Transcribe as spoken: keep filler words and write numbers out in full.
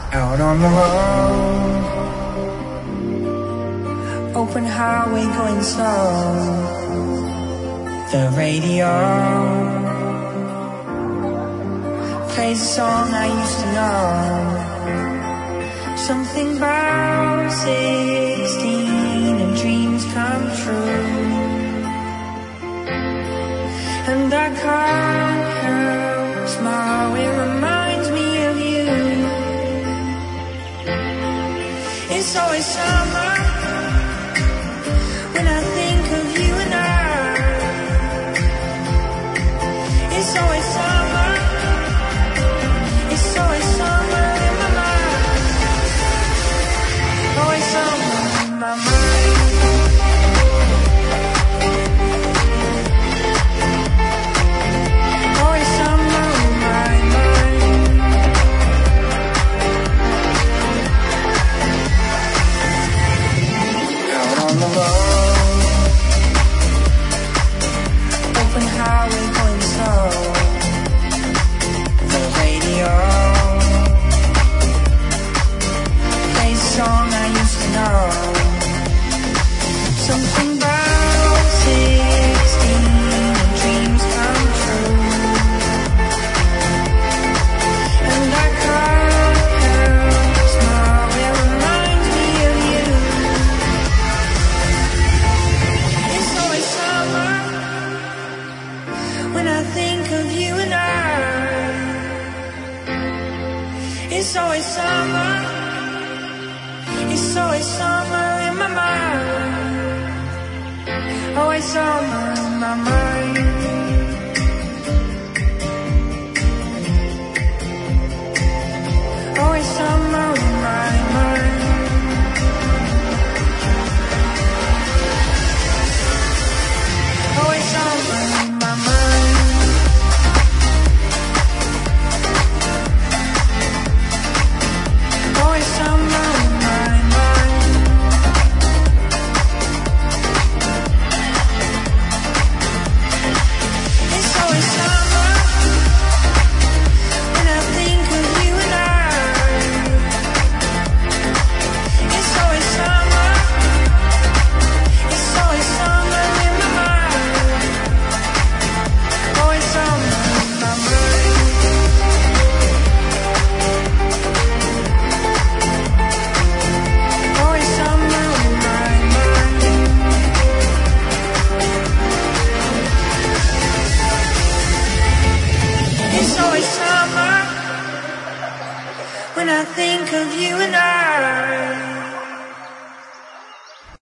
Out on the road, open highway going slow. The radio plays a song I used to know. Something about sixteen and dreams come true. And I can't help smile, it reminds me of you. It's always summer when I think of you and I. It's always summer, it's always summer in my mind. Always summer in my mind. Always summer in my mind. Out on the road, open highway going slow. The radio plays a song I used to know. Something about sixteen and dreams come true. And I can't help smile, it reminds me of you. It's always summer when I think of you and I. It's always summer, it's always summer in my mind. Always summer in my mind. Always summer in my mind. Always summer in my mind. Always summer in my mind. It's always summer when I think of you and I. It's always summer, it's always summer in my mind. Always summer in my mind. Always summer in my mind. It's always summer when I think of you and I.